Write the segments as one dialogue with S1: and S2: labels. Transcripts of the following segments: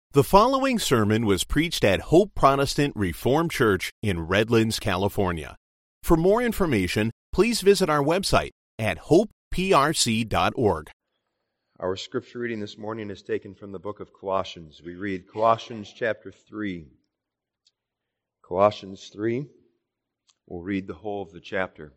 S1: The following sermon was preached at Hope Protestant Reformed Church in Redlands, California. For more information, please visit our website at hopeprc.org.
S2: Our scripture reading this morning is taken from the book of Colossians. We read Colossians chapter 3. Colossians 3, we'll read the whole of the chapter.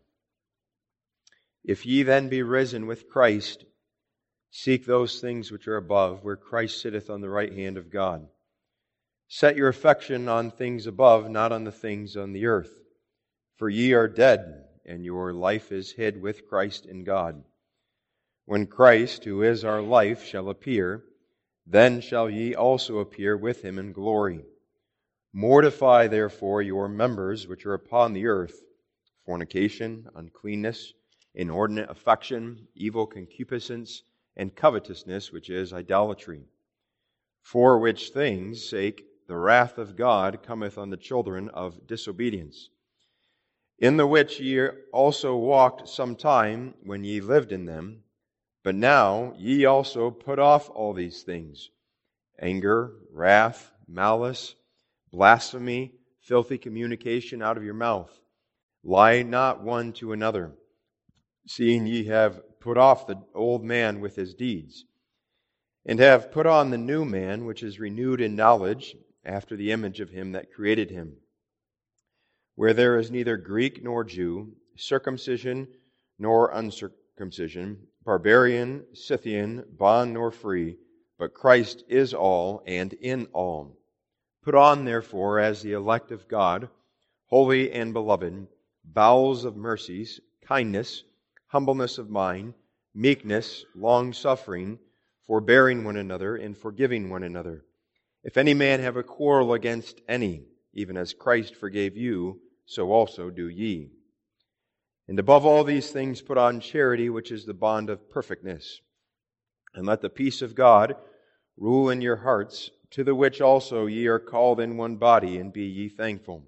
S2: If ye then be risen with Christ, seek those things which are above, where Christ sitteth on the right hand of God. Set your affection on things above, not on the things on the earth. For ye are dead, and your life is hid with Christ in God. When Christ, who is our life, shall appear, then shall ye also appear with him in glory. Mortify therefore your members which are upon the earth, fornication, uncleanness, inordinate affection, evil concupiscence, and covetousness, which is idolatry. For which things' sake the wrath of God cometh on the children of disobedience, in the which ye also walked sometime when ye lived in them. But now ye also put off all these things: anger, wrath, malice, blasphemy, filthy communication out of your mouth. Lie not one to another, seeing ye have put off the old man with his deeds, and have put on the new man, which is renewed in knowledge, after the image of him that created him. Where there is neither Greek nor Jew, circumcision nor uncircumcision, barbarian, Scythian, bond nor free, but Christ is all and in all. Put on, therefore, as the elect of God, holy and beloved, bowels of mercies, kindness, humbleness of mind, meekness, long-suffering, forbearing one another, and forgiving one another. If any man have a quarrel against any, even as Christ forgave you, so also do ye. And above all these things put on charity, which is the bond of perfectness. And let the peace of God rule in your hearts, to the which also ye are called in one body, and be ye thankful.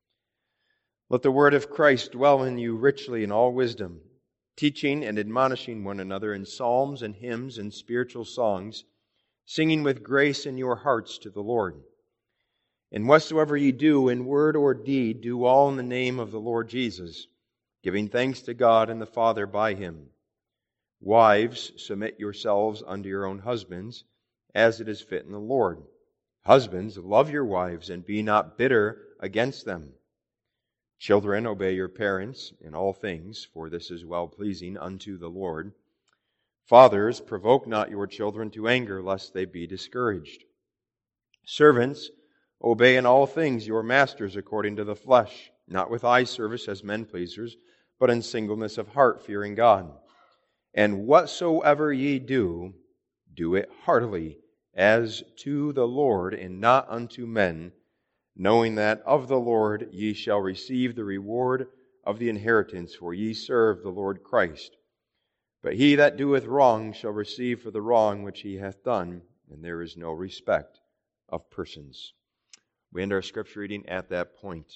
S2: Let the word of Christ dwell in you richly in all wisdom, teaching and admonishing one another in psalms and hymns and spiritual songs, singing with grace in your hearts to the Lord. And whatsoever ye do in word or deed, do all in the name of the Lord Jesus, giving thanks to God and the Father by him. Wives, submit yourselves unto your own husbands, as it is fit in the Lord. Husbands, love your wives, and be not bitter against them. Children, obey your parents in all things, for this is well-pleasing unto the Lord. Fathers, provoke not your children to anger, lest they be discouraged. Servants, obey in all things your masters according to the flesh, not with eye service as men pleasers, but in singleness of heart, fearing God. And whatsoever ye do, do it heartily, as to the Lord, and not unto men, knowing that of the Lord ye shall receive the reward of the inheritance, for ye serve the Lord Christ. But he that doeth wrong shall receive for the wrong which he hath done, and there is no respect of persons. We end our scripture reading at that point.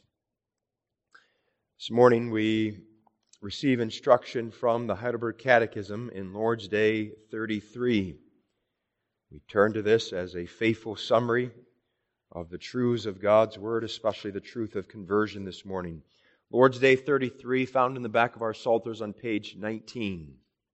S2: This morning we receive instruction from the Heidelberg Catechism in Lord's Day 33. We turn to this as a faithful summary of the truths of God's Word, especially the truth of conversion this morning. Lord's Day 33, found in the back of our Psalters on page 19.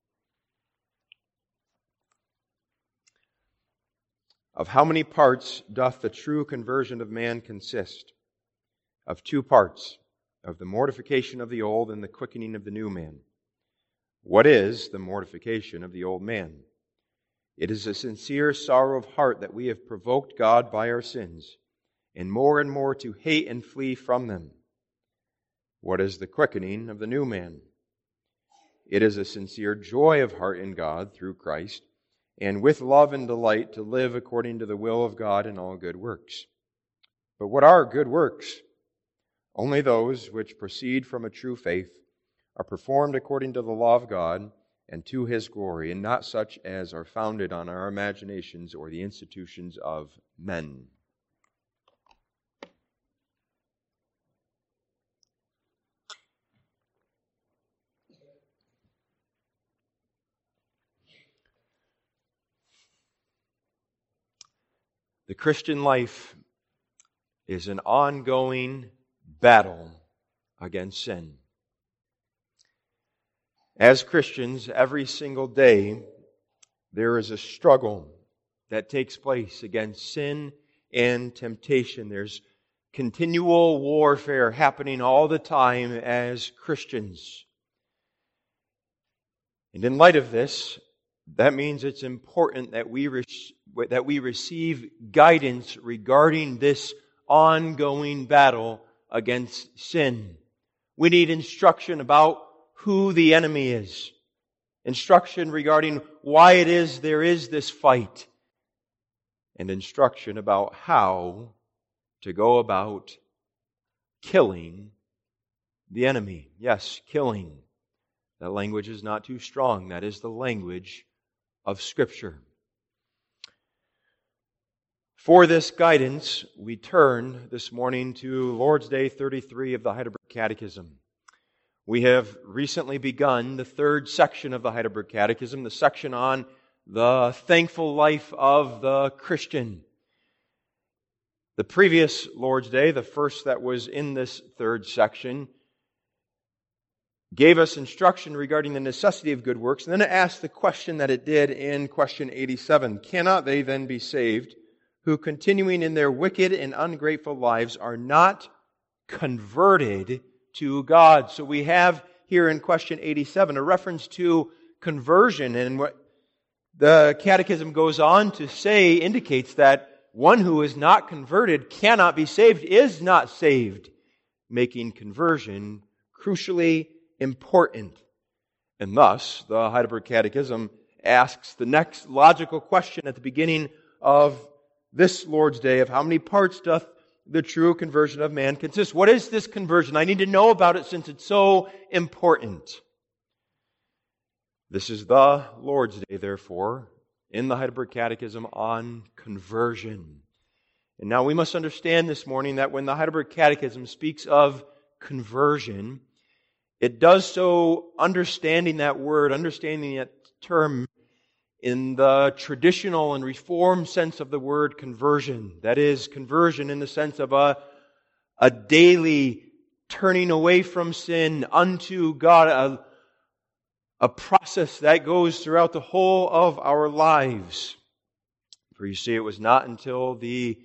S2: Of how many parts doth the true conversion of man consist? Of two parts, of the mortification of the old and the quickening of the new man. What is the mortification of the old man? It is a sincere sorrow of heart that we have provoked God by our sins, and more to hate and flee from them. What is the quickening of the new man? It is a sincere joy of heart in God through Christ, and with love and delight to live according to the will of God in all good works. But what are good works? Only those which proceed from a true faith, are performed according to the law of God, and to His glory, and not such as are founded on our imaginations or the institutions of men. The Christian life is an ongoing battle against sin. As Christians, every single day, there is a struggle that takes place against sin and temptation. There's continual warfare happening all the time as Christians. And in light of this, that means it's important that we receive guidance regarding this ongoing battle against sin. We need instruction about who the enemy is. Instruction regarding why it is there is this fight. And instruction about how to go about killing the enemy. Yes, killing. That language is not too strong. That is the language of Scripture. For this guidance, we turn this morning to Lord's Day 33 of the Heidelberg Catechism. We have recently begun the third section of the Heidelberg Catechism, the section on the thankful life of the Christian. The previous Lord's Day, the first that was in this third section, gave us instruction regarding the necessity of good works, and then it asked the question that it did in question 87. Cannot they then be saved who, continuing in their wicked and ungrateful lives, are not converted to God? So we have here in question 87 a reference to conversion, and what the Catechism goes on to say indicates that one who is not converted cannot be saved, is not saved, making conversion crucially important. And thus, the Heidelberg Catechism asks the next logical question at the beginning of this Lord's Day of how many parts doth the true conversion of man consist? What is this conversion? I need to know about it since it's so important. This is the Lord's Day, therefore, in the Heidelberg Catechism on conversion. And now we must understand this morning that when the Heidelberg Catechism speaks of conversion, it does so understanding that word, understanding that term in the traditional and reformed sense of the word conversion. That is, conversion in the sense of a daily turning away from sin unto God, a process that goes throughout the whole of our lives. For you see, it was not until the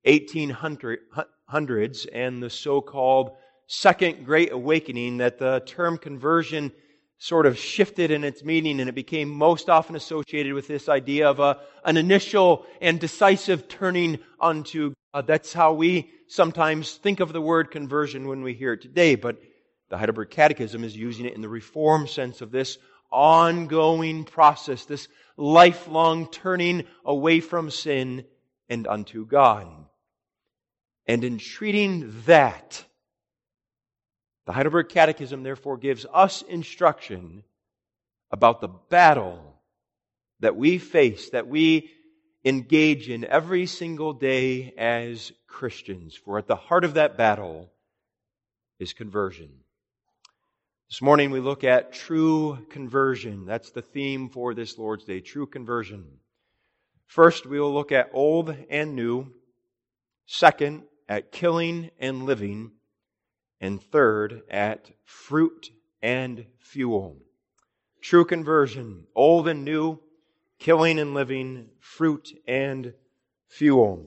S2: 1800s and the so-called Second Great Awakening that the term conversion sort of shifted in its meaning, and it became most often associated with this idea of an initial and decisive turning unto God. That's how we sometimes think of the word conversion when we hear it today, but the Heidelberg Catechism is using it in the Reformed sense of this ongoing process, this lifelong turning away from sin and unto God. And in treating that, the Heidelberg Catechism therefore gives us instruction about the battle that we face, that we engage in every single day as Christians. For at the heart of that battle is conversion. This morning we look at true conversion. That's the theme for this Lord's Day, true conversion. First, we will look at old and new. Second, at killing and living. And third, at fruit and fuel. True conversion, old and new, killing and living, fruit and fuel.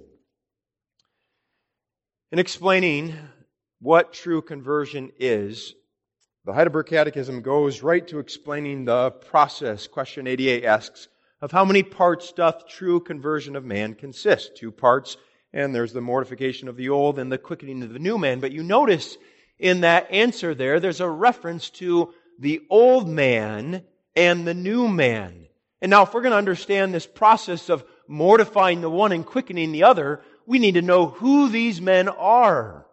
S2: In explaining what true conversion is, the Heidelberg Catechism goes right to explaining the process. Question 88 asks, of how many parts doth true conversion of man consist? 2 parts, and there's the mortification of the old and the quickening of the new man. But you notice in that answer there's a reference to the old man and the new man. And now if we're going to understand this process of mortifying the one and quickening the other, we need to know who these men are.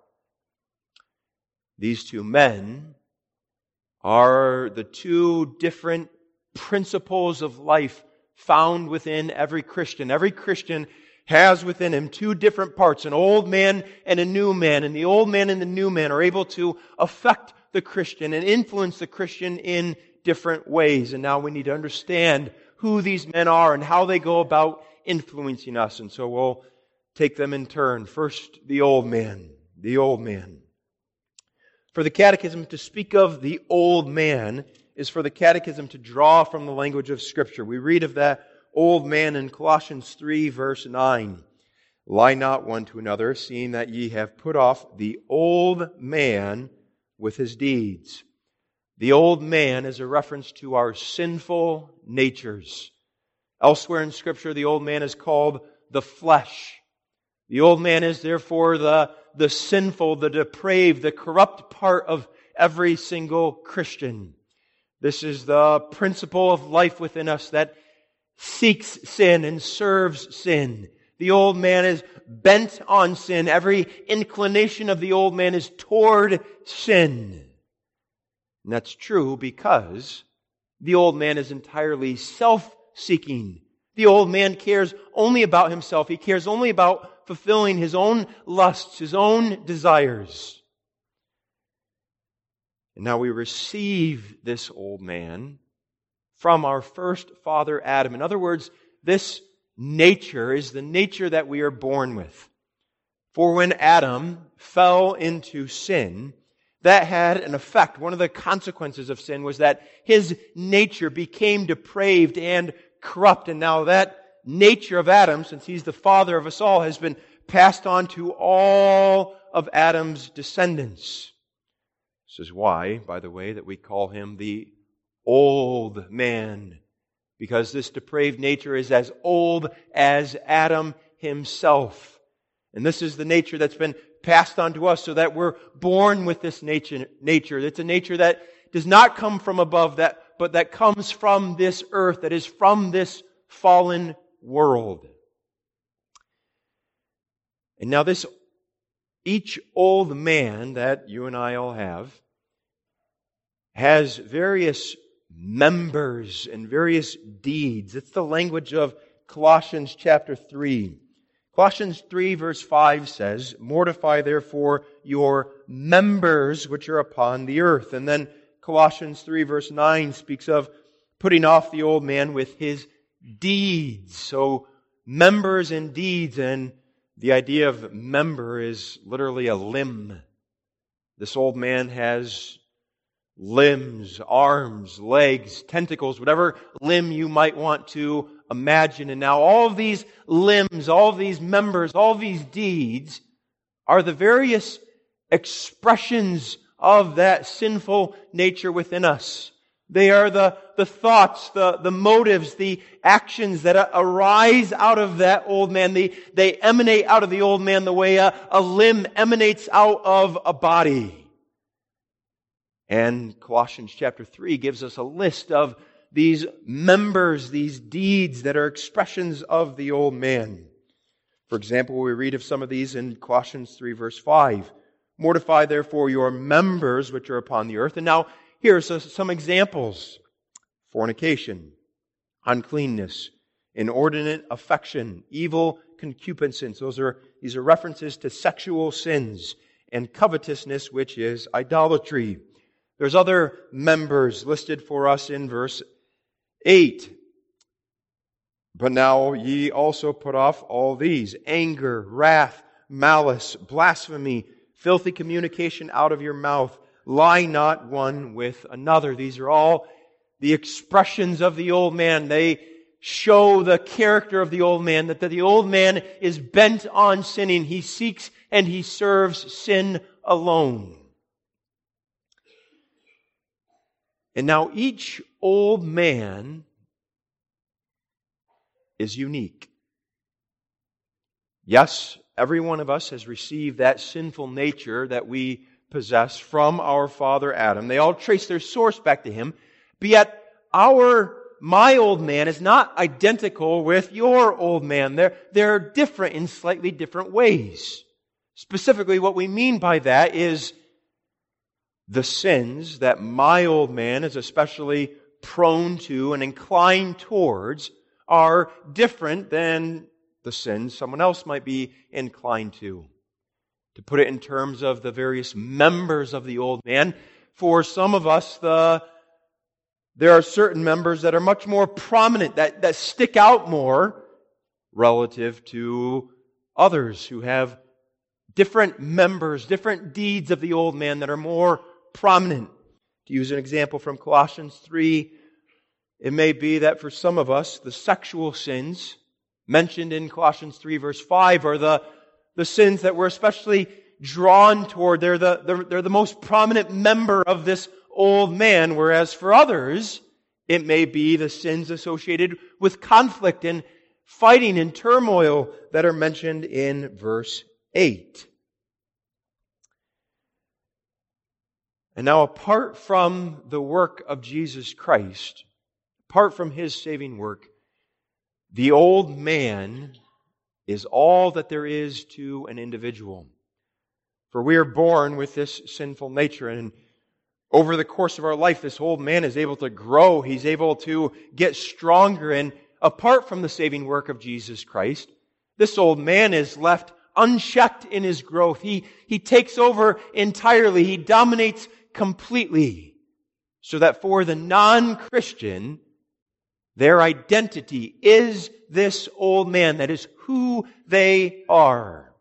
S2: These 2 men are the 2 different principles of life found within every Christian. Every Christian has within him 2 different parts, an old man and a new man. And the old man and the new man are able to affect the Christian and influence the Christian in different ways. And now we need to understand who these men are and how they go about influencing us. And so we'll take them in turn. First, the old man. The old man. For the Catechism to speak of the old man is for the Catechism to draw from the language of Scripture. We read of that old man in Colossians 3, verse 9. Lie not one to another, seeing that ye have put off the old man with his deeds. The old man is a reference to our sinful natures. Elsewhere in Scripture, the old man is called the flesh. The old man is therefore the sinful, the depraved, the corrupt part of every single Christian. This is the principle of life within us that seeks sin and serves sin. The old man is bent on sin. Every inclination of the old man is toward sin. And that's true because the old man is entirely self-seeking. The old man cares only about himself. He cares only about fulfilling his own lusts, his own desires. And now we receive this old man from our first father, Adam. In other words, this nature is the nature that we are born with. For when Adam fell into sin, that had an effect. One of the consequences of sin was that his nature became depraved and corrupt. And now that nature of Adam, since he's the father of us all, has been passed on to all of Adam's descendants. This is why, by the way, that we call him the old man. Because this depraved nature is as old as Adam himself. And this is the nature that's been passed on to us so that we're born with this nature. It's a nature that does not come from above, but that comes from this earth, that is from this fallen world. And now each old man that you and I all have has various members and various deeds. It's the language of Colossians chapter 3. Colossians 3 verse 5 says, "Mortify therefore your members which are upon the earth." And then Colossians 3 verse 9 speaks of putting off the old man with his deeds. So members and deeds, and the idea of member is literally a limb. This old man has limbs, arms, legs, tentacles, whatever limb you might want to imagine. And now all of these limbs, all of these members, all of these deeds are the various expressions of that sinful nature within us. They are the thoughts, the motives, the actions that arise out of that old man. They emanate out of the old man the way a limb emanates out of a body. And Colossians chapter 3 gives us a list of these members, these deeds that are expressions of the old man. For example, we read of some of these in Colossians 3 verse 5. "Mortify therefore your members which are upon the earth." And now here's some examples. Fornication, uncleanness, inordinate affection, evil concupiscence. These are references to sexual sins, and covetousness, which is idolatry. There's other members listed for us in verse 8. "But now ye also put off all these: anger, wrath, malice, blasphemy, filthy communication out of your mouth. Lie not one with another." These are all the expressions of the old man. They show the character of the old man, that the old man is bent on sinning. He seeks and he serves sin alone. And now each old man is unique. Yes, every one of us has received that sinful nature that we possess from our father Adam. They all trace their source back to him. But yet, my old man is not identical with your old man. They're different in slightly different ways. Specifically, what we mean by that is the sins that my old man is especially prone to and inclined towards are different than the sins someone else might be inclined to. To put it in terms of the various members of the old man, for some of us, there are certain members that are much more prominent, that stick out more relative to others who have different members, different deeds of the old man that are more prominent. To use an example from Colossians 3, it may be that for some of us, the sexual sins mentioned in Colossians 3 verse 5 are the sins that we're especially drawn toward. They're the most prominent member of this old man, whereas for others, it may be the sins associated with conflict and fighting and turmoil that are mentioned in verse 8. And now, apart from the work of Jesus Christ, apart from His saving work, the old man is all that there is to an individual. For we are born with this sinful nature, and over the course of our life, this old man is able to grow. He's able to get stronger, and apart from the saving work of Jesus Christ, this old man is left unchecked in his growth. He takes over entirely. He dominates completely. So that for the non-Christian, their identity is this old man. That is who they are.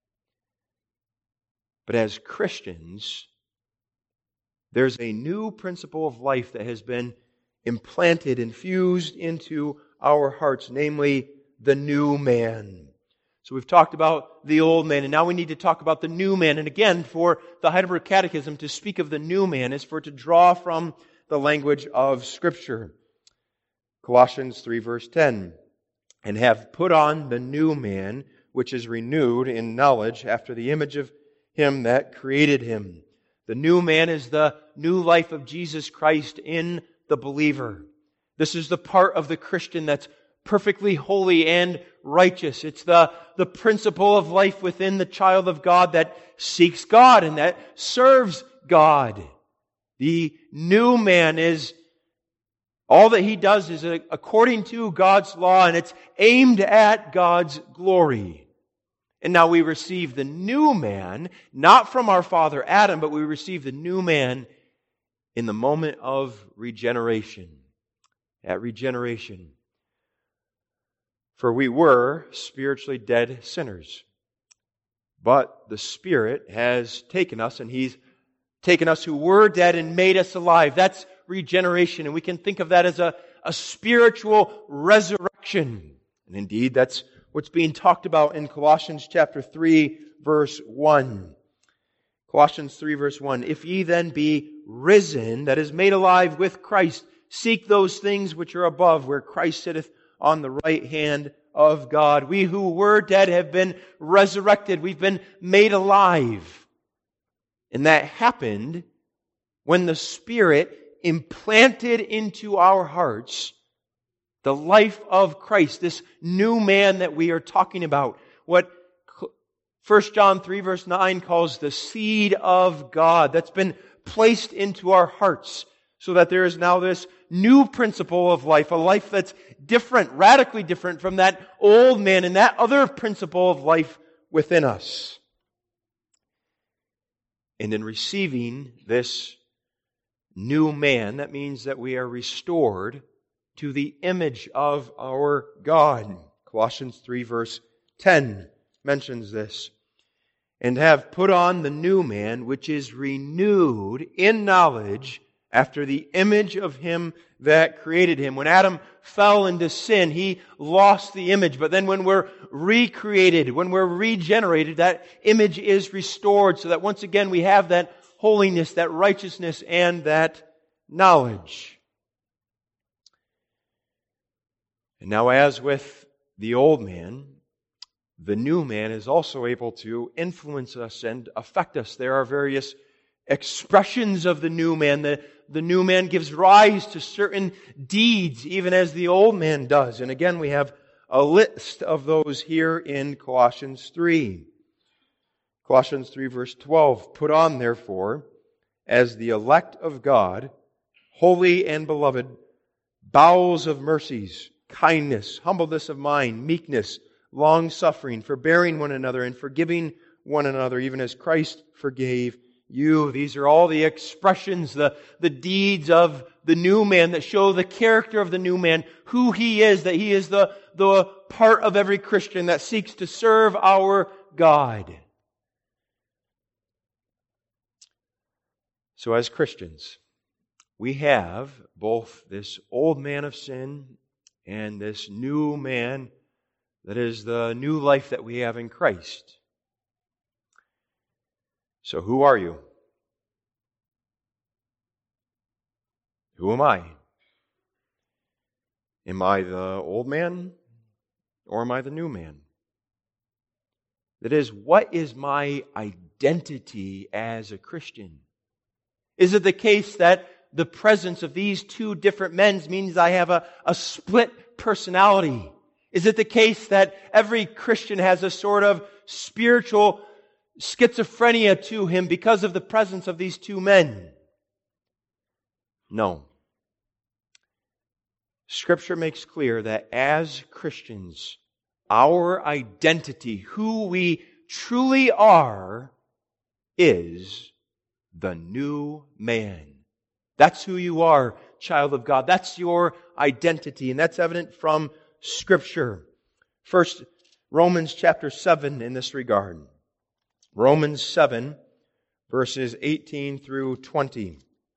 S2: But as Christians, there's a new principle of life that has been implanted, infused into our hearts, namely the new man. So we've talked about the old man, and now we need to talk about the new man. And again, for the Heidelberg Catechism, to speak of the new man is for to draw from the language of Scripture. Colossians 3 verse 10, and have put on the new man, which is renewed in knowledge after the image of Him that created him. The new man is the new life of Jesus Christ in the believer. This is the part of the Christian that's perfectly holy and righteous. It's the principle of life within the child of God that seeks God and that serves God. The new man is, all that he does is according to God's law, and it's aimed at God's glory. And now we receive the new man, not from our father Adam, but we receive the new man in the moment of regeneration. At regeneration. For we were spiritually dead sinners. But the Spirit has taken us, and He's taken us who were dead and made us alive. That's regeneration, and we can think of that as a spiritual resurrection. And indeed, that's what's being talked about in Colossians chapter 3, verse 1. Colossians 3, verse 1. If ye then be risen, that is, made alive with Christ, seek those things which are above, where Christ sitteth on the right hand of God. We who were dead have been resurrected. We've been made alive. And that happened when the Spirit implanted into our hearts the life of Christ, this new man that we are talking about. What 1 John 3 verse 9 calls the seed of God that's been placed into our hearts, so that there is now this new principle of life, a life that's different, radically different from that old man and that other principle of life within us. And in receiving this new man, that means that we are restored to the image of our God. Colossians 3 verse 10 mentions this. And have put on the new man, which is renewed in knowledge after the image of Him that created him. When Adam fell into sin, he lost the image. But then when we're recreated, when we're regenerated, that image is restored, so that once again we have that holiness, that righteousness, and that knowledge. And now, as with the old man, the new man is also able to influence us and affect us. There are various expressions of the new man. The new man gives rise to certain deeds, even as the old man does. And again, we have a list of those here in Colossians 3. Colossians 3 verse 12. Put on, therefore, as the elect of God, holy and beloved, bowels of mercies, kindness, humbleness of mind, meekness, long-suffering, forbearing one another, and forgiving one another, even as Christ forgave you. These are all the expressions, the deeds of the new man that show the character of the new man, who he is, that he is the part of every Christian that seeks to serve our God. So as Christians, we have both this old man of sin and this new man that is the new life that we have in Christ. So who are you? Who am I? Am I the old man or am I the new man? That is, what is my identity as a Christian? Is it the case that the presence of these two different men means I have a split personality? Is it the case that every Christian has a sort of spiritual schizophrenia to him because of the presence of these two men? No. Scripture makes clear that as Christians, our identity, who we truly are, is the new man. That's who you are, child of God. That's your identity, and that's evident from Scripture. First, Romans chapter 7 in this regard. Romans 7, verses 18 through 20.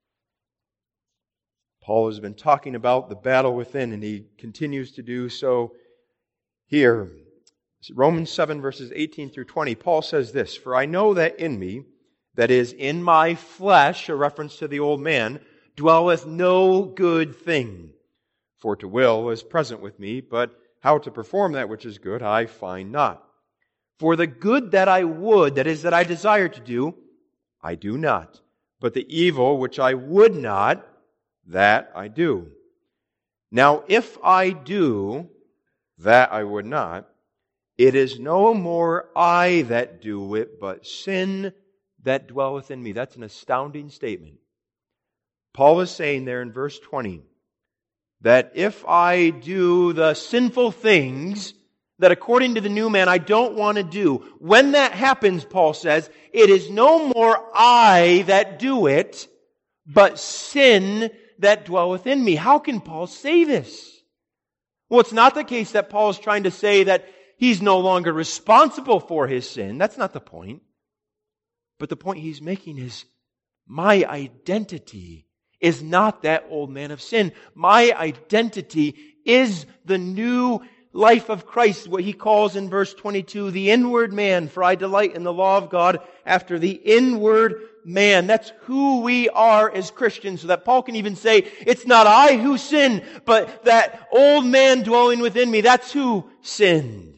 S2: Paul has been talking about the battle within, and he continues to do so here. Romans 7, verses 18 through 20, Paul says this, "For I know that in me, that is, in my flesh," a reference to the old man, "dwelleth no good thing. For to will is present with me, but how to perform that which is good I find not. For the good that I would, that is, that I desire to do, I do not. But the evil which I would not, that I do. Now if I do that I would not, it is no more I that do it, but sin that dwelleth in me." That's an astounding statement. Paul is saying there in verse 20 that if I do the sinful things that according to the new man I don't want to do, when that happens, Paul says, it is no more I that do it, but sin that dwelleth in me. How can Paul say this? Well, it's not the case that Paul is trying to say that he's no longer responsible for his sin. That's not the point. But the point he's making is, my identity is not that old man of sin. My identity is the new life of Christ, what he calls in verse 22, the inward man, for I delight in the law of God after the inward man. That's who we are as Christians, so that Paul can even say, it's not I who sin, but that old man dwelling within me, that's who sinned.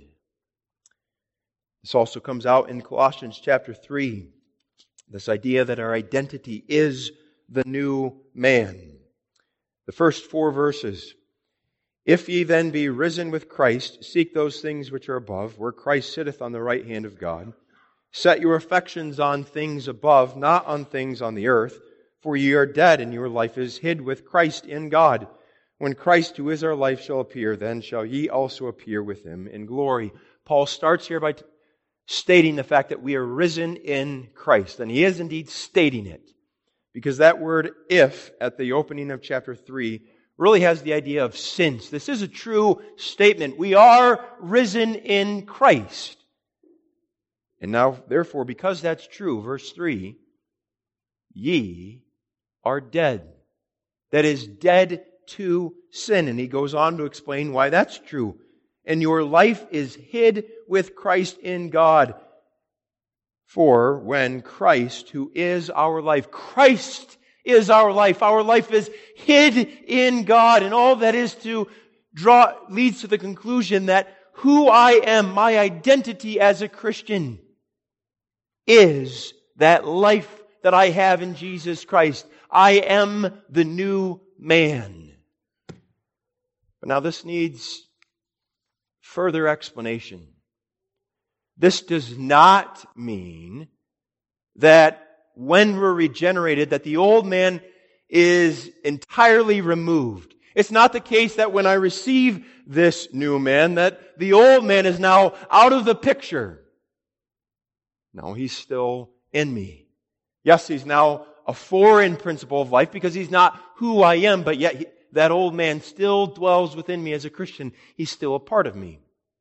S2: This also comes out in Colossians chapter 3, this idea that our identity is the new man. The first 4 verses. "If ye then be risen with Christ, seek those things which are above, where Christ sitteth on the right hand of God. Set your affections on things above, not on things on the earth. For ye are dead, and your life is hid with Christ in God. When Christ, who is our life, shall appear, then shall ye also appear with him in glory." Paul starts here by stating the fact that we are risen in Christ. And he is indeed stating it. Because that word "if" at the opening of chapter 3 really has the idea of since. This is a true statement. We are risen in Christ. And now, therefore, because that's true, verse 3, ye are dead. That is, dead to sin. And he goes on to explain why that's true. And your life is hid with Christ in God. For when Christ, who is our life, Christ is our life is hid in God. And all that is to leads to the conclusion that who I am, my identity as a Christian, is that life that I have in Jesus Christ. I am the new man. But now this needs further explanation. This does not mean that when we're regenerated, that the old man is entirely removed. It's not the case that when I receive this new man, that the old man is now out of the picture. No, he's still in me. Yes, he's now a foreign principle of life because he's not who I am, but yet that old man still dwells within me as a Christian. He's still a part of me.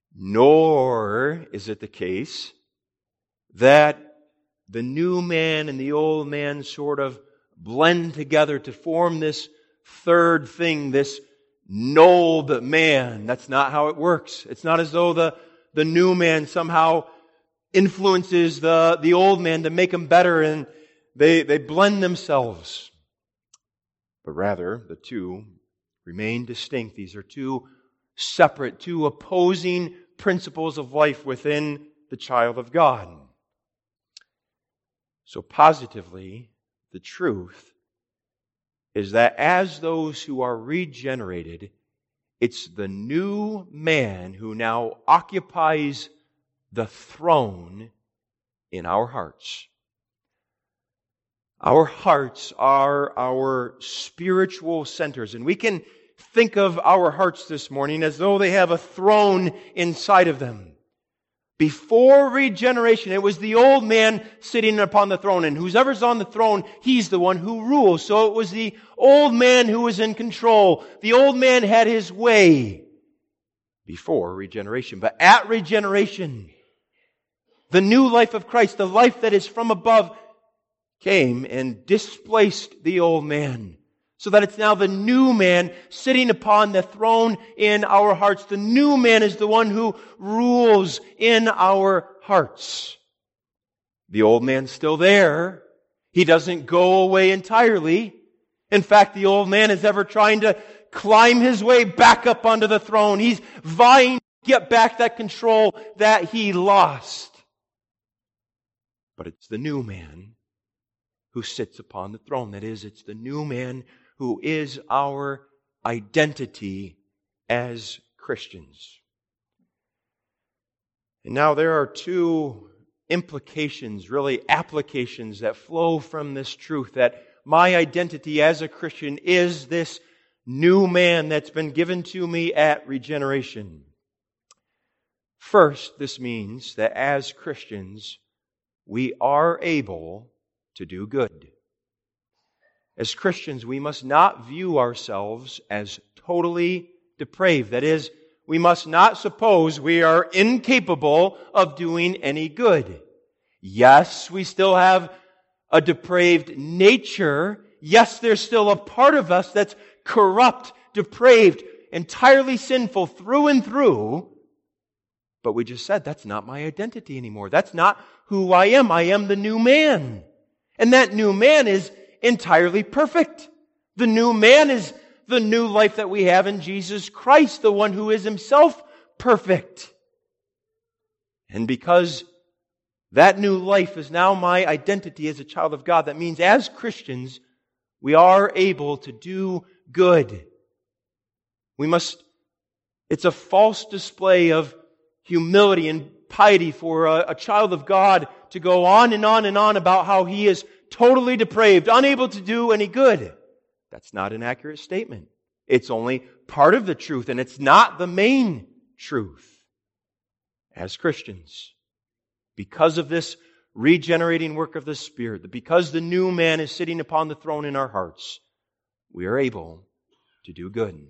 S2: Nor is it the case that the new man and the old man sort of blend together to form this third thing, this old man. That's not how it works. It's not as though the new man somehow influences the old man to make him better and they blend themselves. But rather, the two remain distinct. These are two separate, two opposing principles of life within the child of God. So positively, the truth is that as those who are regenerated, it's the new man who now occupies the throne in our hearts. Our hearts are our spiritual centers, and we can think of our hearts this morning as though they have a throne inside of them. Before regeneration, it was the old man sitting upon the throne, and whoever's on the throne, he's the one who rules. So it was the old man who was in control. The old man had his way before regeneration. But at regeneration, the new life of Christ, the life that is from above, came and displaced the old man. So that it's now the new man sitting upon the throne in our hearts. The new man is the one who rules in our hearts. The old man's still there. He doesn't go away entirely. In fact, the old man is ever trying to climb his way back up onto the throne. He's vying to get back that control that he lost. But it's the new man who sits upon the throne. That is, it's the new man who is our identity as Christians. And now there are two implications, really applications that flow from this truth that my identity as a Christian is this new man that's been given to me at regeneration. First, this means that as Christians, we are able to do good. As Christians, we must not view ourselves as totally depraved. That is, we must not suppose we are incapable of doing any good. Yes, we still have a depraved nature. Yes, there's still a part of us that's corrupt, depraved, entirely sinful through and through. But we just said, that's not my identity anymore. That's not who I am. I am the new man. And that new man is entirely perfect. The new man is the new life that we have in Jesus Christ, the one who is himself perfect. And because that new life is now my identity as a child of God, that means as Christians, we are able to do good. It's a false display of humility and piety for a child of God to go on and on and on about how he is totally depraved, unable to do any good. That's not an accurate statement. It's only part of the truth, and it's not the main truth. As Christians, because of this regenerating work of the Spirit, because the new man is sitting upon the throne in our hearts, we are able to do good.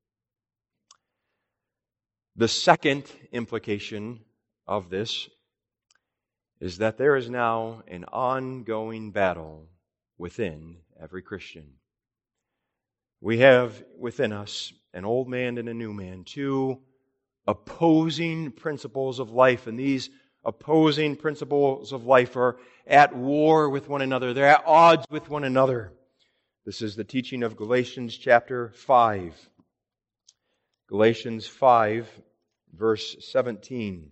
S2: The second implication of this is that there is now an ongoing battle within every Christian. We have within us an old man and a new man, two opposing principles of life, and these opposing principles of life are at war with one another. They're at odds with one another. This is the teaching of Galatians chapter 5. Galatians 5, verse 17.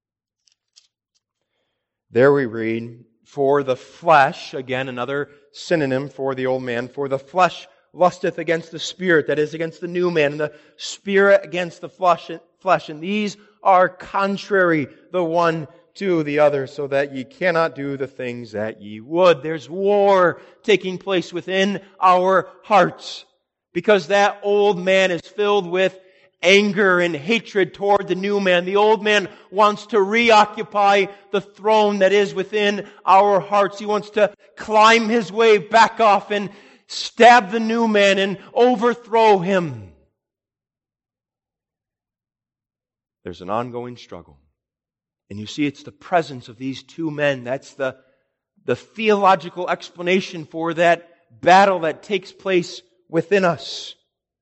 S2: There we read, "For the flesh," again another synonym for the old man, "for the flesh lusteth against the Spirit," that is, against the new man, and the Spirit against the flesh, and these are contrary the one to the other, so that ye cannot do the things that ye would. There's war taking place within our hearts, because that old man is filled with anger and hatred toward the new man. The old man wants to reoccupy the throne that is within our hearts. He wants to climb his way back off and stab the new man and overthrow him. There's an ongoing struggle. And you see, it's the presence of these two men. That's the theological explanation for that battle that takes place within us.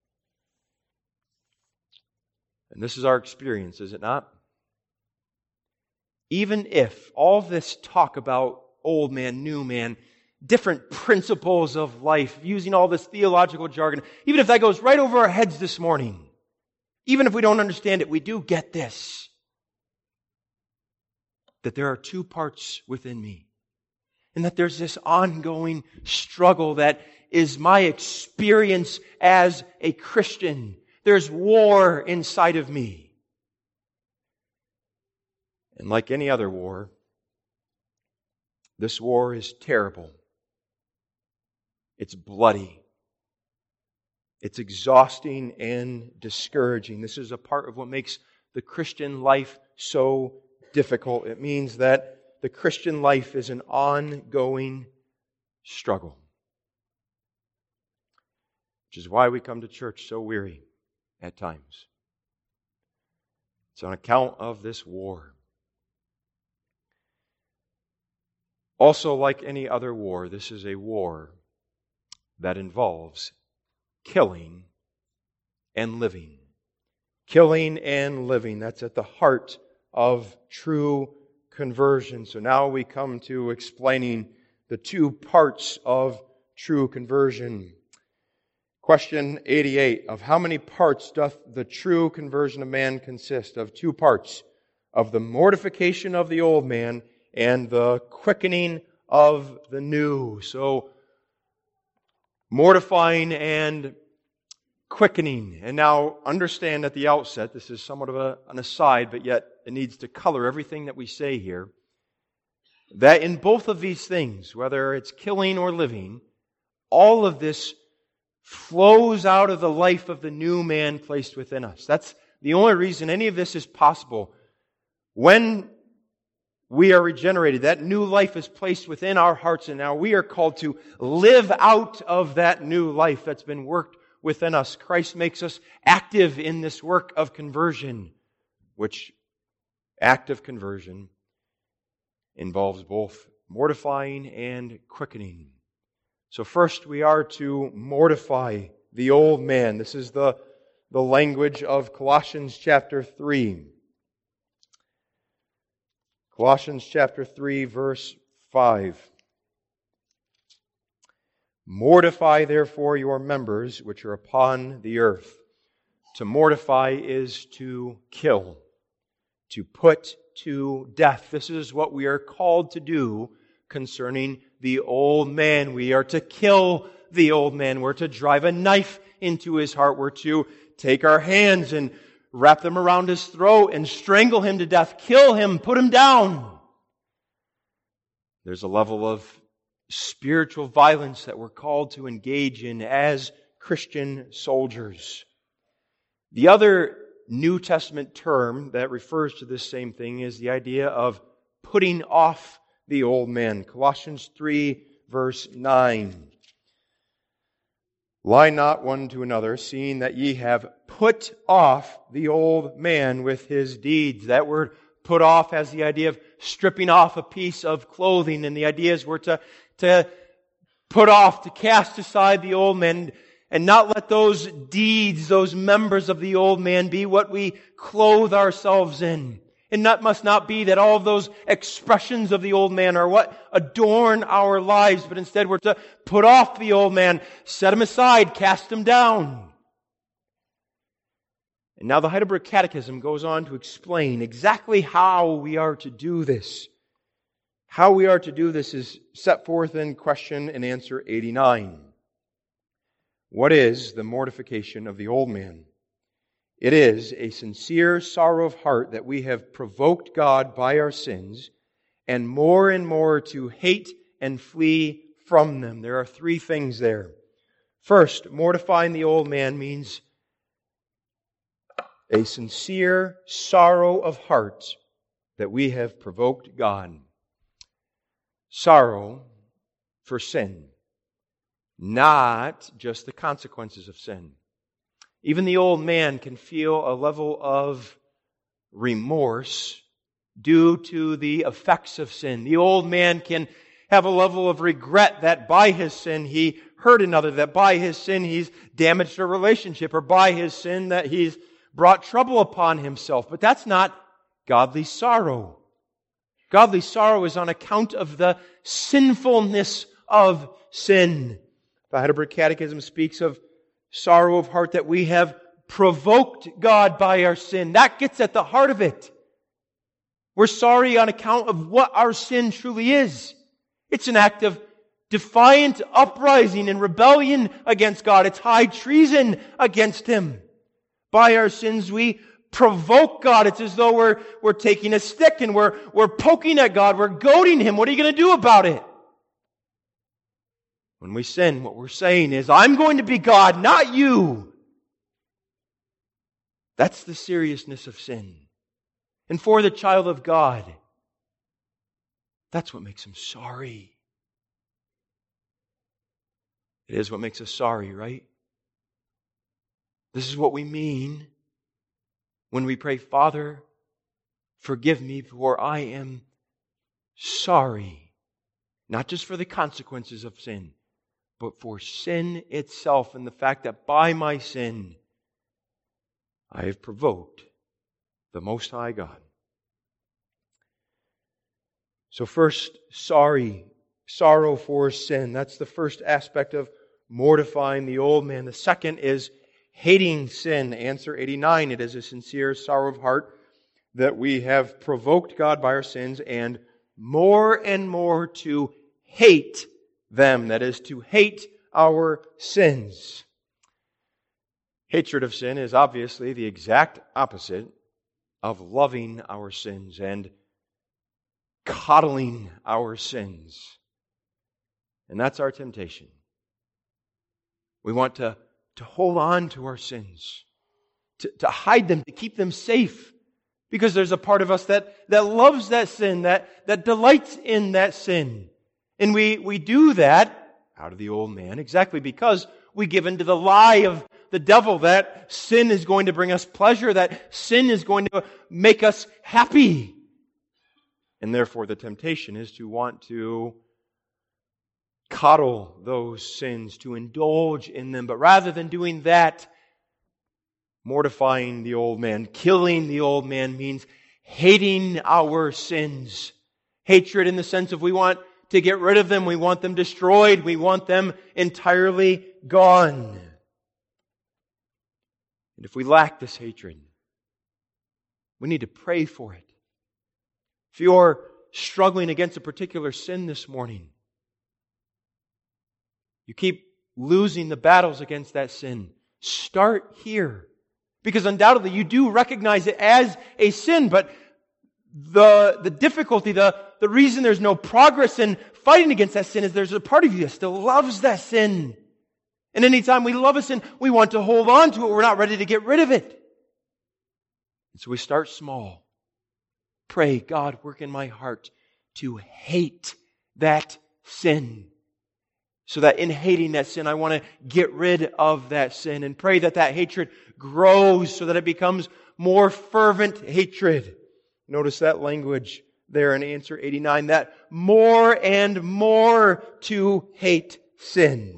S2: And this is our experience, is it not? Even if all this talk about old man, new man, different principles of life, using all this theological jargon, even if that goes right over our heads this morning, even if we don't understand it, we do get this. That there are two parts within me. And that there's this ongoing struggle that is my experience as a Christian. There's war inside of me. And like any other war, this war is terrible. It's bloody. It's exhausting and discouraging. This is a part of what makes the Christian life so difficult. It means that the Christian life is an ongoing struggle. Which is why we come to church so weary at times. It's on account of this war. Also, like any other war, this is a war that involves killing and living. Killing and living. That's at the heart of true conversion. So now we come to explaining the two parts of true conversion. Question 88. Of how many parts doth the true conversion of man consist? Of two parts. Of the mortification of the old man and the quickening of the new. So, mortifying and quickening. And now understand at the outset, this is somewhat of an aside, but yet it needs to color everything that we say here, that in both of these things, whether it's killing or living, all of this flows out of the life of the new man placed within us. That's the only reason any of this is possible. When we are regenerated, that new life is placed within our hearts, and now we are called to live out of that new life that's been worked within us. Christ makes us active in this work of conversion, which act of conversion involves both mortifying and quickening. So first we are to mortify the old man. This is the language of Colossians chapter 3. Colossians chapter 3, verse 5. Mortify therefore your members which are upon the earth. To mortify is to kill, to put to death. This is what we are called to do concerning the old man. We are to kill the old man. We're to drive a knife into his heart. We're to take our hands and wrap them around his throat and strangle him to death, kill him, put him down. There's a level of spiritual violence that we're called to engage in as Christian soldiers. The other New Testament term that refers to this same thing is the idea of putting off the old man. Colossians 3, verse 9. Lie not one to another, seeing that ye have put off the old man with his deeds. That word put off has the idea of stripping off a piece of clothing, and the idea is we're to put off, to cast aside the old man, and not let those deeds, those members of the old man be what we clothe ourselves in. And that must not be that all of those expressions of the old man are what adorn our lives, but instead we're to put off the old man, set him aside, cast him down. And now the Heidelberg Catechism goes on to explain exactly how we are to do this. How we are to do this is set forth in question and answer 89. What is the mortification of the old man? It is a sincere sorrow of heart that we have provoked God by our sins, and more to hate and flee from them. There are three things there. First, mortifying the old man means a sincere sorrow of heart that we have provoked God. Sorrow for sin, not just the consequences of sin. Even the old man can feel a level of remorse due to the effects of sin. The old man can have a level of regret that by his sin he hurt another, that by his sin he's damaged a relationship, or by his sin that he's brought trouble upon himself. But that's not godly sorrow. Godly sorrow is on account of the sinfulness of sin. The Heidelberg Catechism speaks of sorrow of heart that we have provoked God by our sin. That gets at the heart of it. We're sorry on account of what our sin truly is. It's an act of defiant uprising and rebellion against God. It's high treason against Him. By our sins we provoke God. It's as though we're taking a stick and we're poking at God. We're goading Him. What are you going to do about it? When we sin, what we're saying is, I'm going to be God, not you. That's the seriousness of sin. And for the child of God, that's what makes him sorry. It is what makes us sorry, right? This is what we mean when we pray, Father, forgive me, for I am sorry. Not just for the consequences of sin, but for sin itself and the fact that by my sin, I have provoked the Most High God. So first, sorrow for sin. That's the first aspect of mortifying the old man. The second is hating sin. Answer 89. It is a sincere sorrow of heart that we have provoked God by our sins and more to hate them. That is, to hate our sins. Hatred of sin is obviously the exact opposite of loving our sins and coddling our sins. And that's our temptation. We want to hold on to our sins, to hide them, to keep them safe. Because there's a part of us that loves that sin, that delights in that sin. And we do that out of the old man exactly because we give into the lie of the devil that sin is going to bring us pleasure, that sin is going to make us happy. And therefore the temptation is to want to coddle those sins, to indulge in them. But rather than doing that, mortifying the old man, killing the old man means hating our sins. Hatred in the sense of we want to get rid of them, we want them destroyed, we want them entirely gone. And if we lack this hatred, we need to pray for it. If you're struggling against a particular sin this morning, you keep losing the battles against that sin, start here. Because undoubtedly you do recognize it as a sin, but the difficulty, the reason there's no progress in fighting against that sin is there's a part of you that still loves that sin. And anytime we love a sin, we want to hold on to it. We're not ready to get rid of it. And so we start small. Pray, God, work in my heart to hate that sin. So that in hating that sin, I want to get rid of that sin. And pray that that hatred grows so that it becomes more fervent hatred. Notice that language there in answer 89. That more and more to hate sin.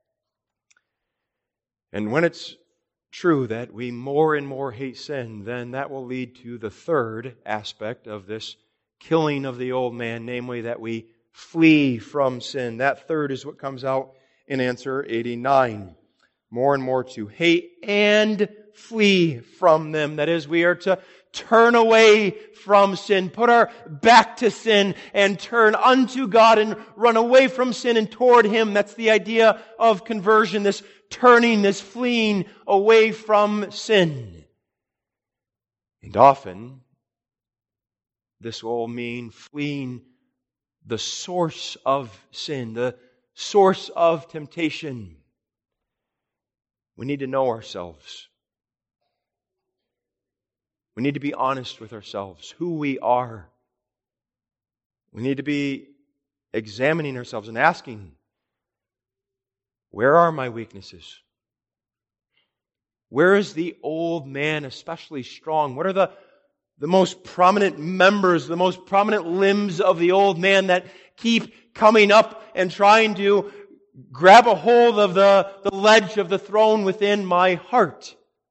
S2: And when it's true that we more and more hate sin, then that will lead to the third aspect of this killing of the old man, namely that we flee from sin. That third is what comes out in answer 89. More and more to hate and flee from them. That is, we are to turn away from sin, put our back to sin, and turn unto God and run away from sin and toward Him. That's the idea of conversion, this turning, this fleeing away from sin. And often, this will mean fleeing the source of sin, the source of temptation. We need to know ourselves. We need to be honest with ourselves, who we are. We need to be examining ourselves and asking, where are my weaknesses? Where is the old man especially strong? What are the the most prominent members, the most prominent limbs of the old man that keep coming up and trying to grab a hold of the ledge of the throne within my heart.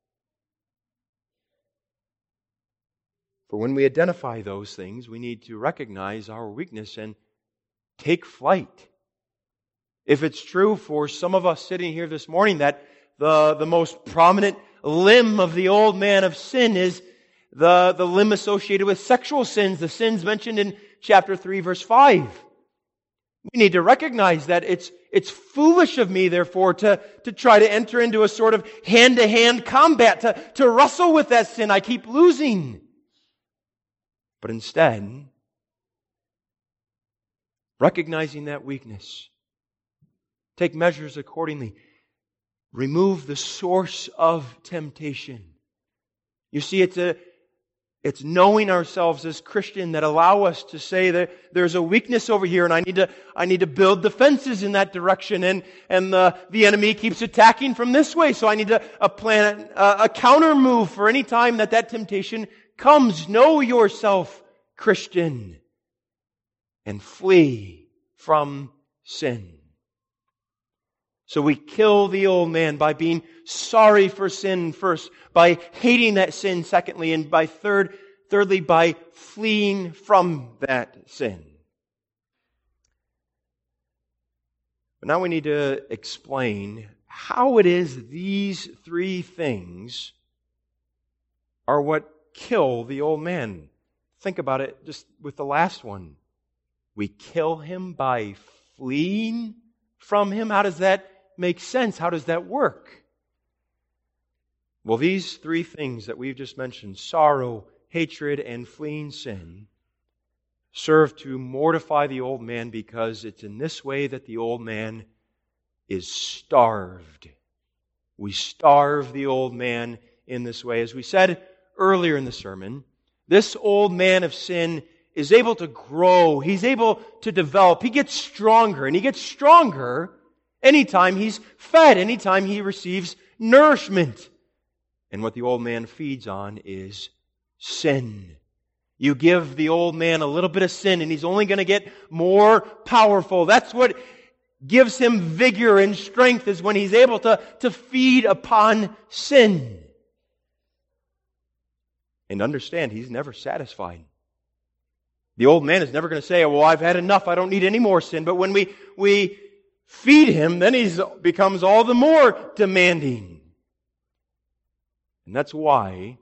S2: For when we identify those things, we need to recognize our weakness and take flight. If it's true for some of us sitting here this morning that the most prominent limb of the old man of sin is the limb associated with sexual sins, the sins mentioned in chapter 3, verse 5. We need to recognize that it's foolish of me, therefore, to try to enter into a sort of hand-to-hand combat, to wrestle with that sin. I keep losing. But instead, recognizing that weakness, take measures accordingly. Remove the source of temptation. You see, it's knowing ourselves as Christian that allow us to say that there's a weakness over here, and I need to build defenses in that direction, and the enemy keeps attacking from this way, so I need to plan a counter move for any time that temptation comes. Know yourself, Christian, and flee from sin. So we kill the old man by being sorry for sin first, by hating that sin secondly, and by thirdly by fleeing from that sin. But now we need to explain how it is these three things are what kill the old man. Think about it just with the last one. We kill him by fleeing from him. How does that make sense? How does that work? Well, these three things that we've just mentioned, sorrow, hatred, and fleeing sin, serve to mortify the old man because it's in this way that the old man is starved. We starve the old man in this way. As we said earlier in the sermon, this old man of sin is able to grow. He's able to develop. He gets stronger, and he gets stronger anytime he's fed, anytime he receives nourishment. And what the old man feeds on is sin. You give the old man a little bit of sin, and he's only going to get more powerful. That's what gives him vigor and strength, is when he's able to feed upon sin. And understand, he's never satisfied. The old man is never going to say, well, I've had enough, I don't need any more sin. But when we feed him, then he becomes all the more demanding. And that's why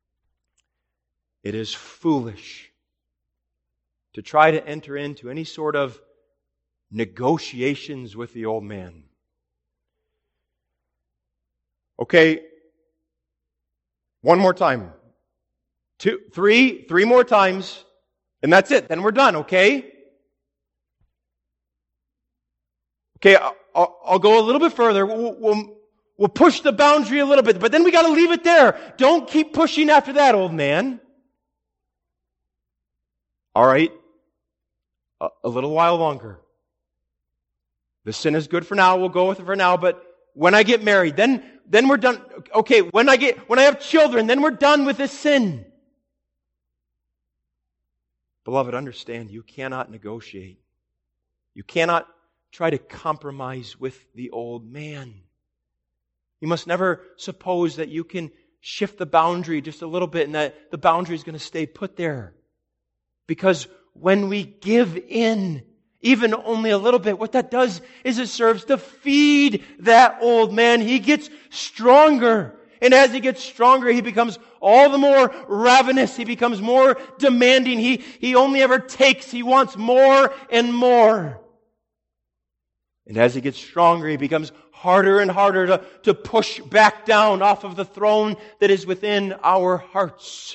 S2: it is foolish to try to enter into any sort of negotiations with the old man. Okay, one more time. Three more times, and that's it. Then we're done, okay? Okay, I'll go a little bit further. We'll push the boundary a little bit, but then we got to leave it there. Don't keep pushing after that, old man. All right, a little while longer. The sin is good for now. We'll go with it for now, but when I get married, then we're done. Okay, when I have children, then we're done with this sin. Beloved, understand, you cannot negotiate. You cannot try to compromise with the old man. You must never suppose that you can shift the boundary just a little bit and that the boundary is going to stay put there. Because when we give in, even only a little bit, what that does is it serves to feed that old man. He gets stronger. And as he gets stronger, he becomes all the more ravenous. He becomes more demanding. He only ever takes. He wants more and more. And as he gets stronger, he becomes harder and harder to push back down off of the throne that is within our hearts.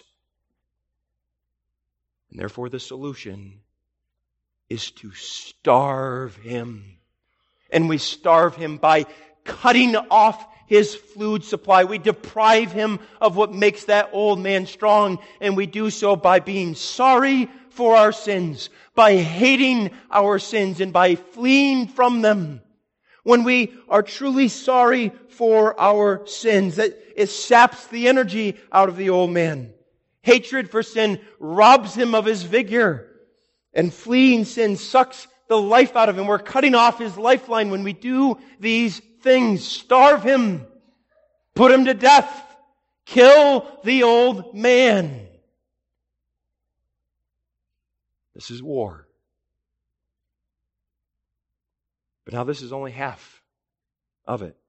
S2: And therefore the solution is to starve him. And we starve him by cutting off his food supply. We deprive him of what makes that old man strong. And we do so by being sorry for our sins, by hating our sins, and by fleeing from them. When we are truly sorry for our sins, it saps the energy out of the old man. Hatred for sin robs him of his vigor. And fleeing sin sucks the life out of him. We're cutting off his lifeline when we do these things. Starve him. Put him to death. Kill the old man. This is war. But now this is only half of it.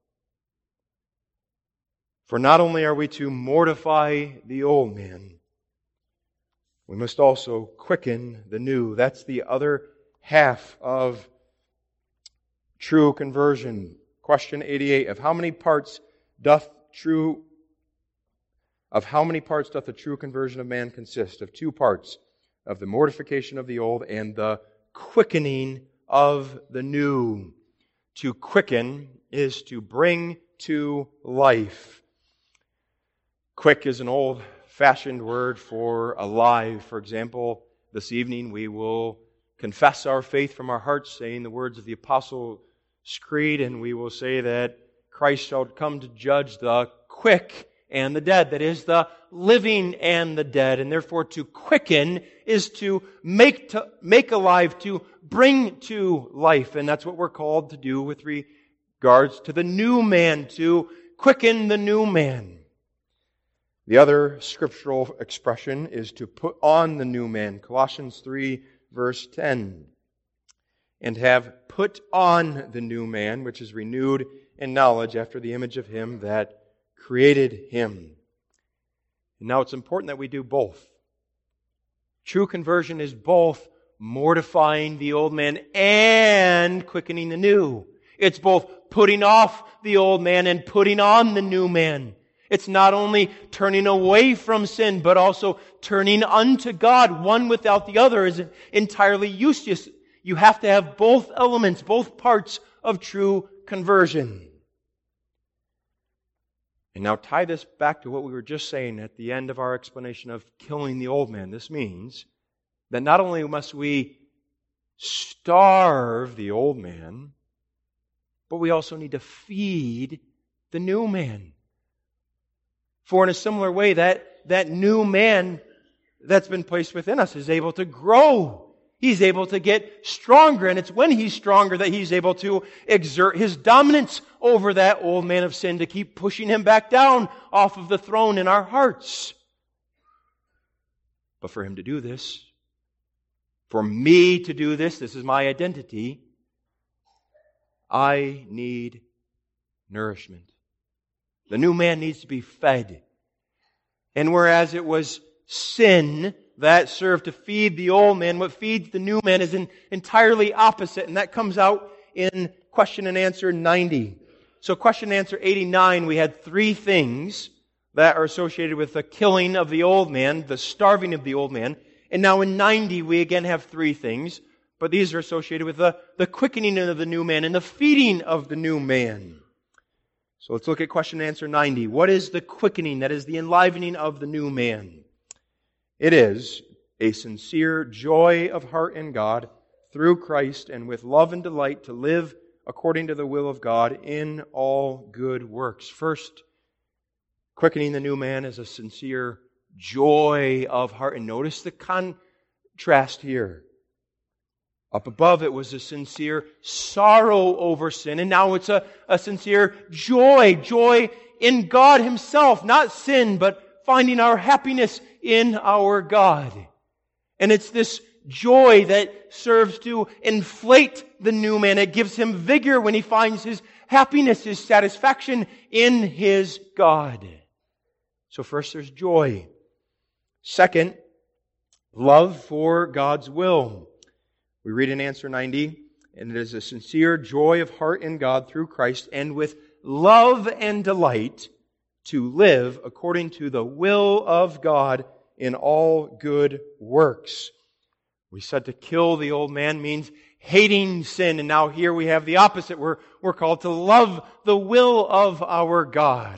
S2: For not only are we to mortify the old man, we must also quicken the new. That's the other half of true conversion. Question 88, of how many parts doth the true conversion of man consist? Of two parts, of the mortification of the old and the quickening of the new. To quicken is to bring to life. Quick is an old-fashioned word for alive. For example, this evening we will confess our faith from our hearts, saying the words of the Apostles' Creed, and we will say that Christ shall come to judge the quick and the dead. That is, the living and the dead. And therefore, to quicken is to make alive, to bring to life. And that's what we're called to do with regards to the new man, to quicken the new man. The other scriptural expression is to put on the new man. Colossians 3, verse 10. And have put on the new man, which is renewed in knowledge after the image of Him that created him. And now it's important that we do both. True conversion is both mortifying the old man and quickening the new. It's both putting off the old man and putting on the new man. It's not only turning away from sin, but also turning unto God. One without the other is entirely useless. You have to have both elements, both parts of true conversion. And now tie this back to what we were just saying at the end of our explanation of killing the old man. This means that not only must we starve the old man, but we also need to feed the new man. For in a similar way, that new man that's been placed within us is able to grow. He's able to get stronger, and it's when he's stronger that he's able to exert his dominance over that old man of sin, to keep pushing him back down off of the throne in our hearts. But for him to do this, for me to do this is my identity, I need nourishment. The new man needs to be fed. And whereas it was sin that served to feed the old man, what feeds the new man is entirely opposite. And that comes out in question and answer 90. So question and answer 89, we had three things that are associated with the killing of the old man, the starving of the old man. And now in 90, we again have three things. But these are associated with the quickening of the new man and the feeding of the new man. So let's look at question and answer 90. What is the quickening? That is the enlivening of the new man. It is a sincere joy of heart in God through Christ, and with love and delight to live according to the will of God in all good works. First, quickening the new man is a sincere joy of heart. And notice the contrast here. Up above it was a sincere sorrow over sin, and now it's a sincere joy in God Himself, not sin, but finding our happiness in our God. And it's this joy that serves to inflate the new man. It gives him vigor when he finds his happiness, his satisfaction in his God. So first there's joy. Second, love for God's will. We read in answer 90, and it is a sincere joy of heart in God through Christ, and with love and delight to live according to the will of God in all good works. We said to kill the old man means hating sin, and now here we have the opposite. We're called to love the will of our God.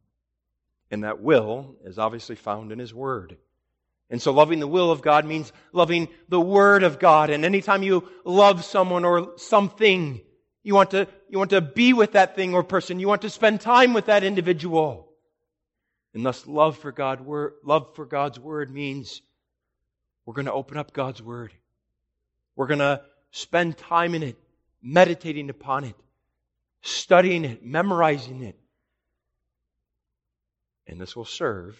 S2: And that will is obviously found in His Word. And so loving the will of God means loving the Word of God. And anytime you love someone or something, you want to be with that thing or person. You want to spend time with that individual. And thus love for God's Word means we're going to open up God's Word. We're going to spend time in it, meditating upon it, studying it, memorizing it. And this will serve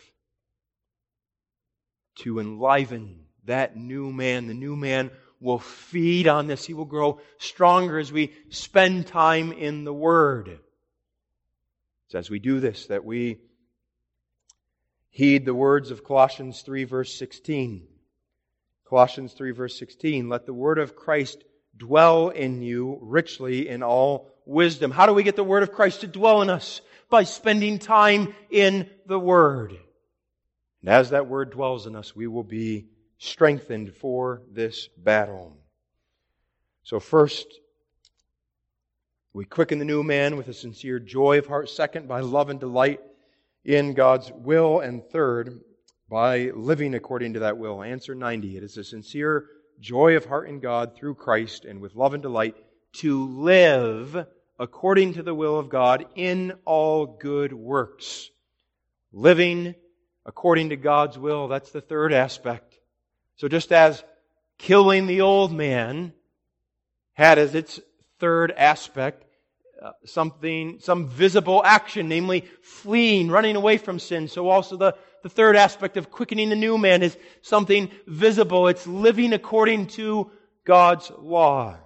S2: to enliven that new man. The new man will feed on this. He will grow stronger as we spend time in the Word. It's as we do this that we heed the words of Colossians 3 verse 16. Colossians 3 verse 16, let the word of Christ dwell in you richly in all wisdom. How do we get the word of Christ to dwell in us? By spending time in the Word. And as that Word dwells in us, we will be strengthened for this battle. So first, we quicken the new man with a sincere joy of heart. Second, by love and delight in God's will. And third, by living according to that will. Answer 90. It is a sincere joy of heart in God through Christ and with love and delight to live according to the will of God in all good works. Living according to God's will, that's the third aspect. So just as killing the old man had as its third aspect some visible action, namely fleeing, running away from sin, so also the third aspect of quickening the new man is something visible. It's living according to God's law.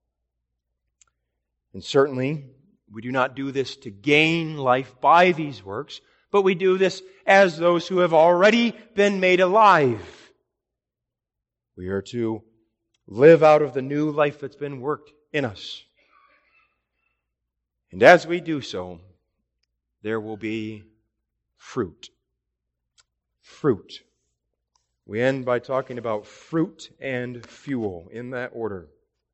S2: And certainly, we do not do this to gain life by these works, but we do this as those who have already been made alive. We are to live out of the new life that's been worked in us. And as we do so, there will be fruit. Fruit. We end by talking about fruit and fuel in that order.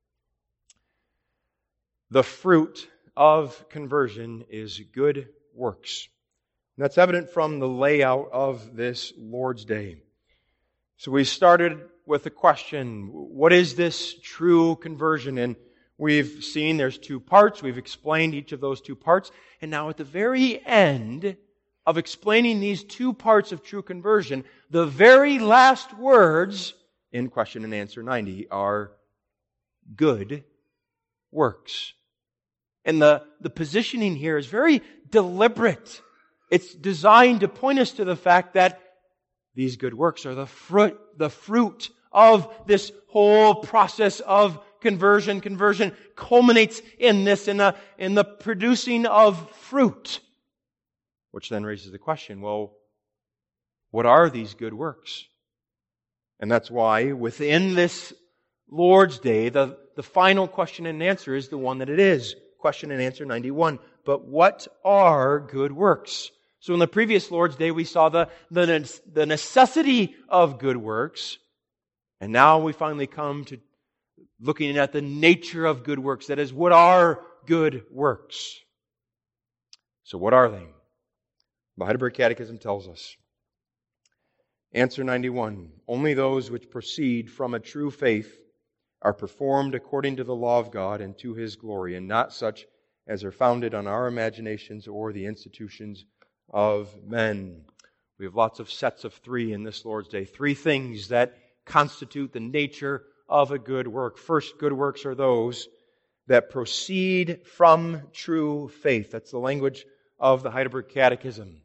S2: The fruit of conversion is good works. And that's evident from the layout of this Lord's Day. So we started with the question, what is this true conversion? And we've seen there's two parts. We've explained each of those two parts. And now at the very end of explaining these two parts of true conversion, the very last words in question and answer 90 are good works. And the positioning here is very deliberate. It's designed to point us to the fact that these good works are the fruit of this whole process of conversion. Conversion culminates in this, in the producing of fruit. Which then raises the question, well, what are these good works? And that's why within this Lord's Day, the final question and answer is the one that it is. Question and answer 91. But what are good works? So in the previous Lord's Day, we saw the necessity of good works. And now we finally come to looking at the nature of good works. That is, what are good works? So what are they? The Heidelberg Catechism tells us. Answer 91. Only those which proceed from a true faith are performed according to the law of God and to His glory, and not such as are founded on our imaginations or the institutions of men. We have lots of sets of three in this Lord's Day. Three things that constitute the nature of a good work. First, good works are those that proceed from true faith. That's the language of the Heidelberg Catechism.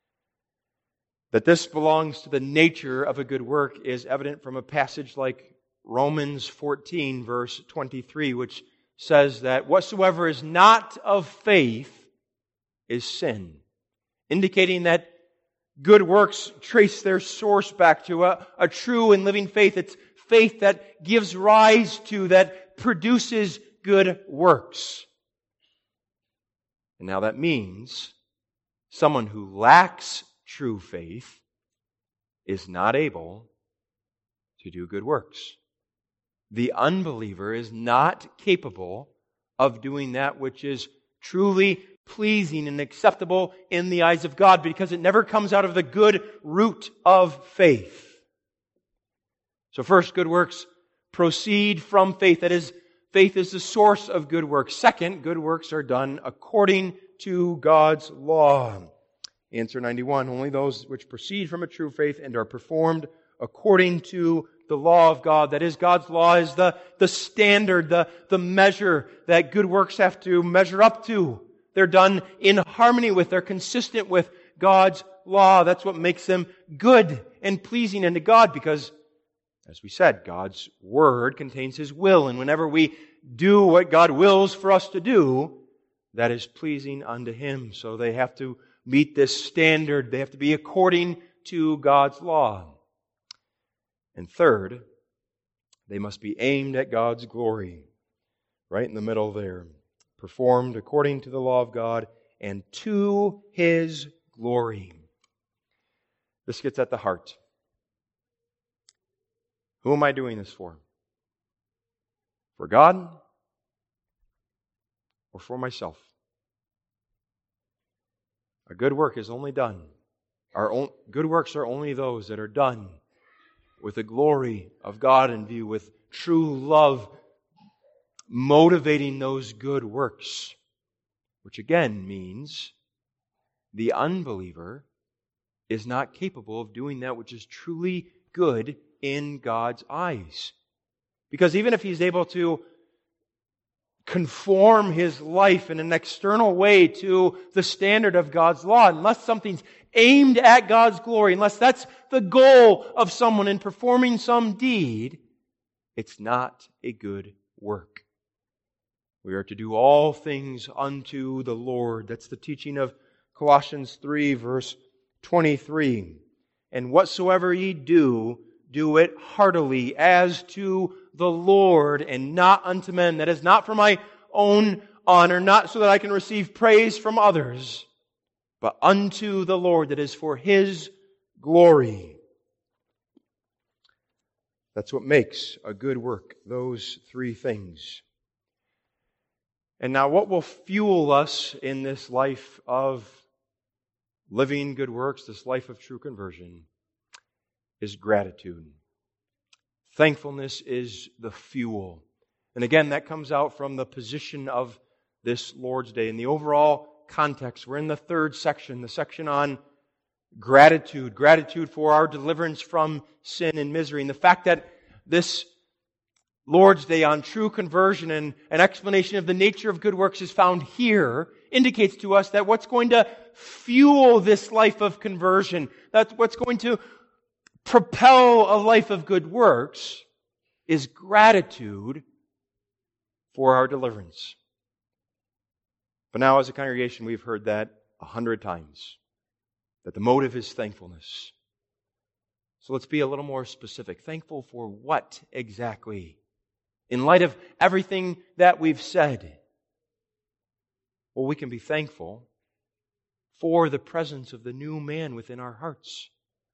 S2: That this belongs to the nature of a good work is evident from a passage like Romans 14, verse 23, which says that whatsoever is not of faith is sin, indicating that good works trace their source back to a true and living faith. It's faith that gives rise to, that produces good works. And now that means someone who lacks true faith is not able to do good works. The unbeliever is not capable of doing that which is truly pleasing and acceptable in the eyes of God, because it never comes out of the good root of faith. So first, good works proceed from faith. That is, faith is the source of good works. Second, good works are done according to God's law. Answer 91, only those which proceed from a true faith and are performed according to the law of God. That is, God's law is the standard, the measure that good works have to measure up to. They're done in harmony with, they're consistent with God's law. That's what makes them good and pleasing unto God, because, as we said, God's Word contains His will, and whenever we do what God wills for us to do, that is pleasing unto Him. So they have to meet this standard. They have to be according to God's law. And third, they must be aimed at God's glory. Right in the middle there. Performed according to the law of God and to His glory. This gets at the heart. Who am I doing this for? For God or for myself? A good work is only done. Good works are only those that are done with the glory of God in view, with true love motivating those good works. Which again means the unbeliever is not capable of doing that which is truly good in God's eyes. Because even if he's able to conform his life in an external way to the standard of God's law, unless something's aimed at God's glory, unless that's the goal of someone in performing some deed, it's not a good work. We are to do all things unto the Lord. That's the teaching of Colossians 3, verse 23. And whatsoever ye do, do it heartily, as to the Lord, and not unto men. That is not for my own honor, not so that I can receive praise from others, but unto the Lord, that is for His glory. That's what makes a good work, those three things. And now what will fuel us in this life of living good works, this life of true conversion, is gratitude. Thankfulness is the fuel. And again, that comes out from the position of this Lord's Day. In the overall context, we're in the third section, the section on gratitude. Gratitude for our deliverance from sin and misery. And the fact that this Lord's Day on true conversion and an explanation of the nature of good works is found here indicates to us that what's going to fuel this life of conversion, that's what's going to propel a life of good works, is gratitude for our deliverance. But now as a congregation we've heard that 100 times, that the motive is thankfulness. So let's be a little more specific. Thankful for what exactly? In light of everything that we've said, well, we can be thankful for the presence of the new man within our hearts.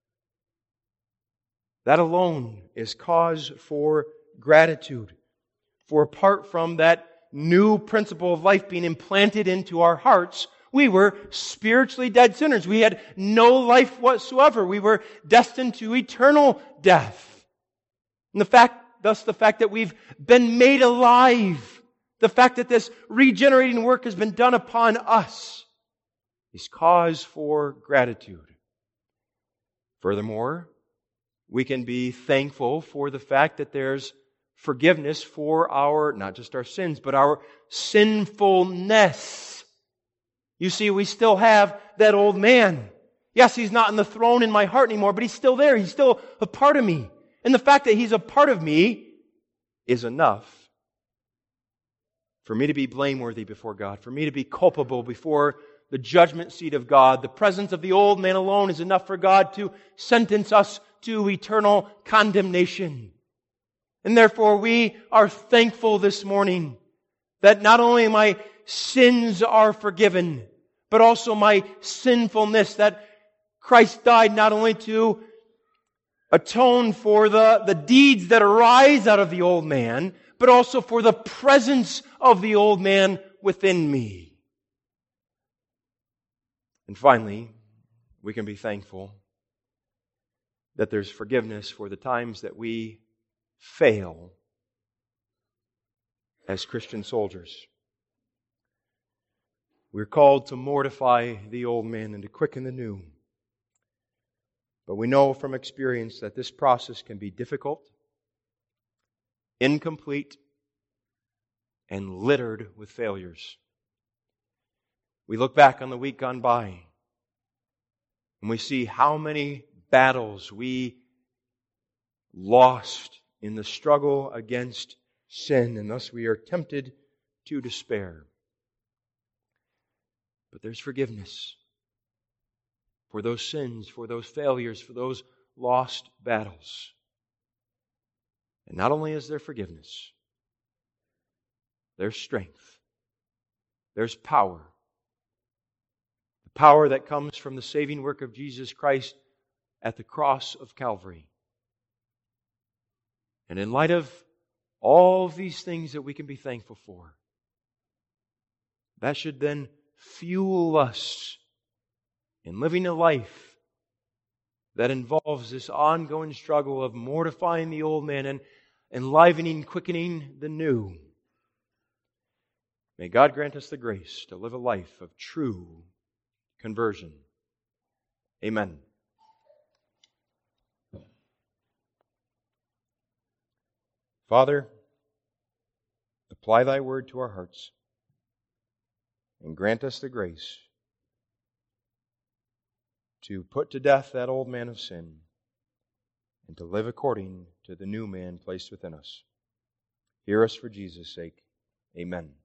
S2: That alone is cause for gratitude. For apart from that new principle of life being implanted into our hearts, we were spiritually dead sinners. We had no life whatsoever. We were destined to eternal death. And the fact that we've been made alive, the fact that this regenerating work has been done upon us, is cause for gratitude. Furthermore, we can be thankful for the fact that there's forgiveness for our, not just our sins, but our sinfulness. You see, we still have that old man. Yes, he's not on the throne in my heart anymore, but he's still there. He's still a part of me. And the fact that he's a part of me is enough for me to be blameworthy before God, for me to be culpable before the judgment seat of God. The presence of the old man alone is enough for God to sentence us to eternal condemnation. And therefore we are thankful this morning that not only my sins are forgiven, but also my sinfulness, that Christ died not only to atone for the deeds that arise out of the old man, but also for the presence of the old man within me. And finally, we can be thankful that there's forgiveness for the times that we fail as Christian soldiers. We're called to mortify the old man and to quicken the new. But we know from experience that this process can be difficult, incomplete, and littered with failures. We look back on the week gone by, and we see how many battles we lost in the struggle against sin, and thus we are tempted to despair. But there's forgiveness for those sins, for those failures, for those lost battles. And not only is there forgiveness, there's strength, there's power. The power that comes from the saving work of Jesus Christ at the cross of Calvary. And in light of all of these things that we can be thankful for, that should then fuel us in living a life that involves this ongoing struggle of mortifying the old man and enlivening, quickening the new. May God grant us the grace to live a life of true conversion. Amen. Father, apply Thy word to our hearts and grant us the grace to put to death that old man of sin and to live according to the new man placed within us. Hear us for Jesus' sake. Amen.